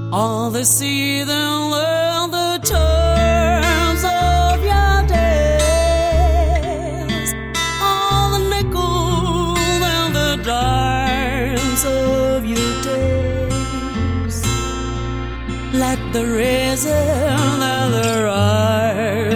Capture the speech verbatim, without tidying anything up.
all the seething and the terms of your days, all the nickels and the dimes of your days. Let the reason and the rhyme